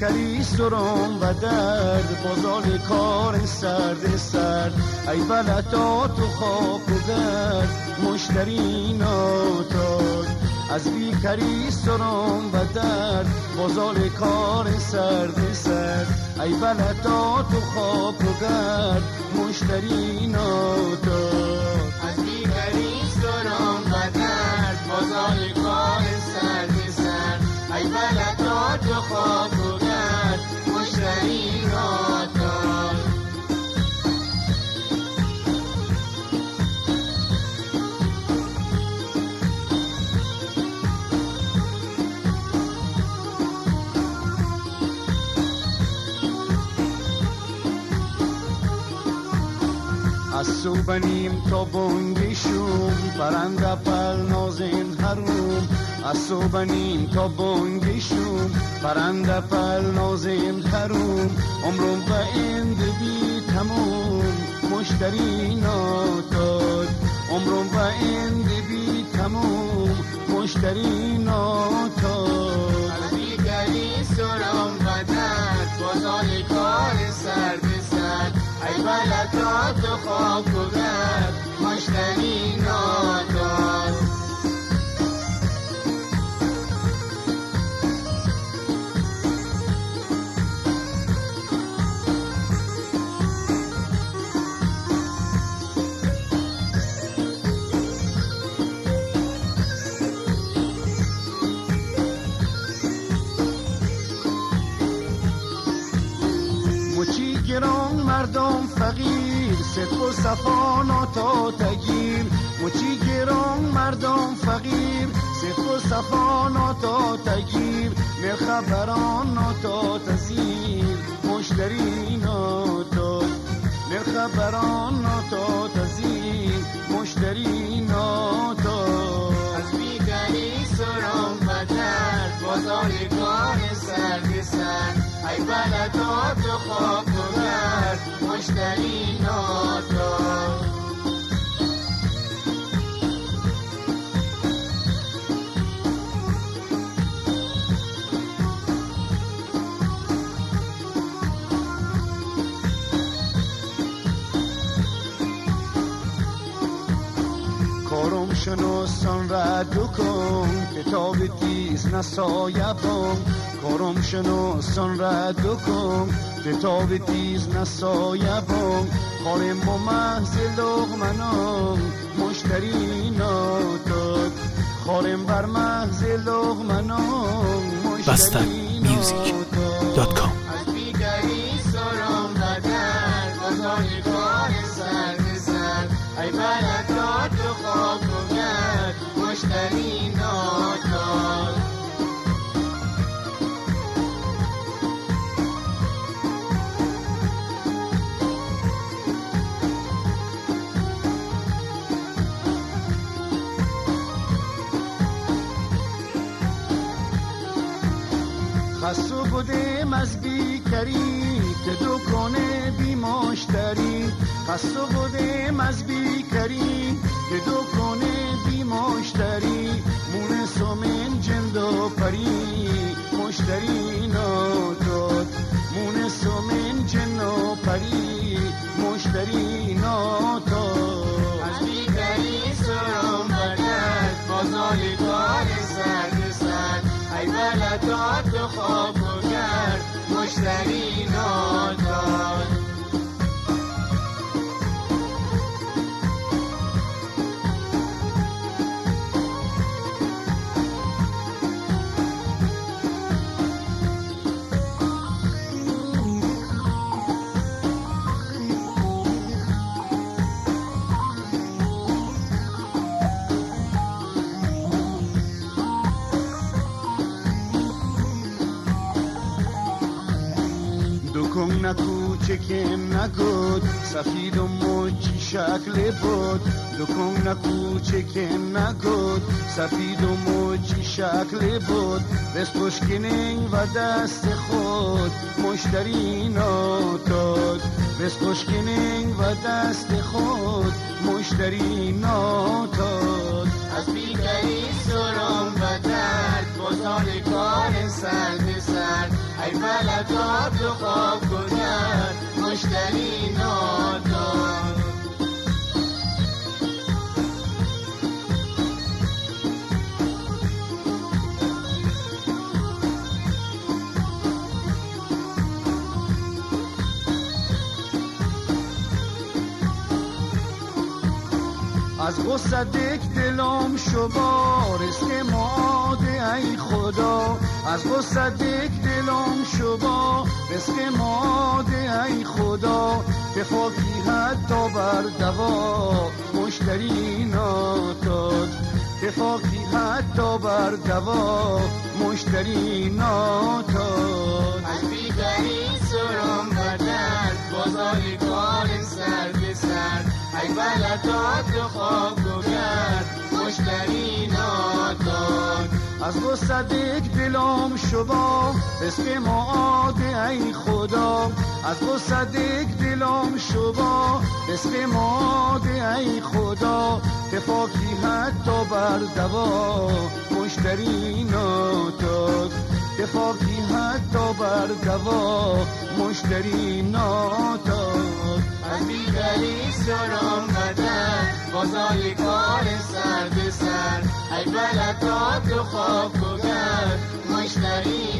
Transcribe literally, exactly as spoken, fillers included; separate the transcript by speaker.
Speaker 1: بیکری سرم و درد بازار کار سرد سرد ای بلدات و خاک و گرد مشتری ناتاد از بیکری سرم و درد بازار کار سرد سرد ای بلدات و خاک و گرد مشتری ناتاد
Speaker 2: از بیکری سرم و درد بازار کار سرد سرد ای بلدات و خاک و گرد مشتری ناتاد
Speaker 1: از صوبنیم تا بانگشوم پرنده پر نازن هروم از صوبنیم تا بانگشوم پرنده پر نازن هروم عمرم به اند بی تموم مشتری ناتاد عمرم به اند بی تموم مشتری ناتاد
Speaker 2: از بیکری سرم و درد بازار کار سرد سرد ای بلدات و خاک و گرد مشتری ناتاد
Speaker 1: مچی گران مردم فقیر صدق و صفا ناتا تگیر مچی گران مردم فقیر صدق و صفا ناتا تگیر مرخبران ناتا تزیر مشتری ناتاد مرخبران ناتا تزیر مشتری ناتاد
Speaker 2: از بیکری سرم و درد بازار کار سرد سرد ای بلدات و خاک و گرد مشتری ناتاد
Speaker 1: کارم شناسان رد کن کتاب تیز نسایبان کارم شناسان رد کن کتاب تیز نسایبان کارم با محض لغمنان مشتری ناتاد کارم بر محض لغمنان مشتری ناتاد
Speaker 2: از بیکری سرم و درد بازار کار سرد سرد ای بلدات و خاک و گرد مشتری ناتاد
Speaker 1: خسته بودم از بیکری که دکانه بی مشتری خسته بودم از بیکری که دکانه بی مشتری مونه سومن جند و پری مشتری ناتاد مونه سومن جند و پری مشتری ناتاد
Speaker 2: از بیکری سرم و درد بازار کار سرد سرد ای بلدات و خاک و گرد مشتری ناتاد
Speaker 1: دکم نکو چکم نگود سفید و موچی شکل بود دکم نکو چکم نگود سفید و موچی شکل بود بس پشکنین و دست خود مشتری ناتاد بس پشکنین و دست خود مشتری ناتاد
Speaker 2: از بیکری سرم و درد بازار کار سرد سرد ای بلدات و خاک و گرد مشتری نادان.
Speaker 1: از غصه دک دلم شبار اسک ماده ای خدا، از غصه دک دلم شبار اسک ماده ای خدا، تفاکی حتی بر دوا مشتری ناتاد، تفاکی حتی بر دوا مشتری ناتاد.
Speaker 2: از بیگری سرم بدن بازاری کار سر به سر، ای بلدات و خاک و گرد مشتری نادان.
Speaker 1: از غصه دک دلم شبا اسم ماده ای خدا، از غصه دک دلم شبا اسم ماده ای خدا، تفاکی حتی بر دوا مشتری ناتاد، تفاکی حتی بر دوا مشتری ناتاد.
Speaker 2: از بیگری سرم بدن بازاری کار سر به سر، ای بلدات و خاک و گرد مشتری